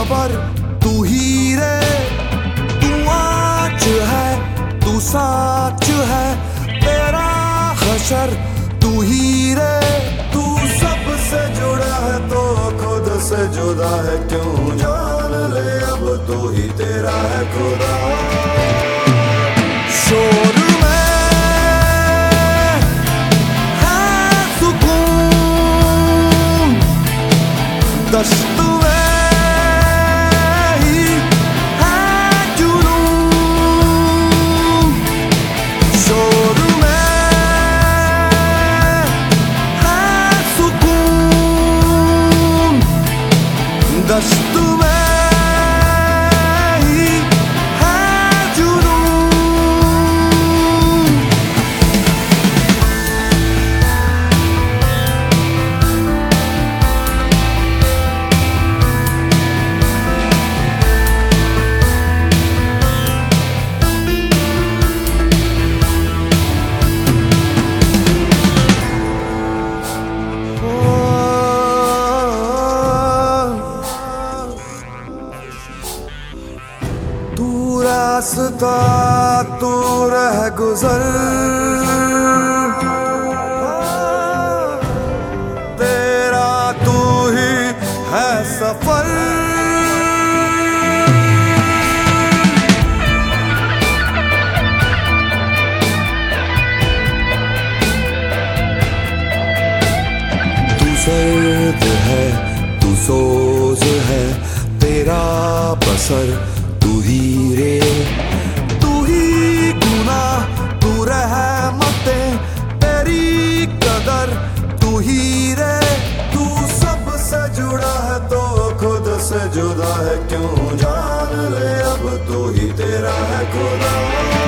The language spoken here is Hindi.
खबर तू ही रे, तू आँच है, तू साँच है, तेरा हशर तू ही रे। तू सबसे जुड़ा है तो खुद से जुदा है क्यों, जान ले अब तू ही तेरा है खुदा। शोर में है सुकून, दश्त दस्त में ही है जुनून। तू रास्ता तू रह गुजर, तेरा तू ही है सफर। तू सर्द है, तू सोज है, तेरा बसर तू ही रे। तू ही गुनाह, तू रहमतें, तेरी कदर तू ही रे। तू सबसे जुड़ा है तो खुद से जुदा है क्यों, जान ले अब तू ही तेरा है खुदा।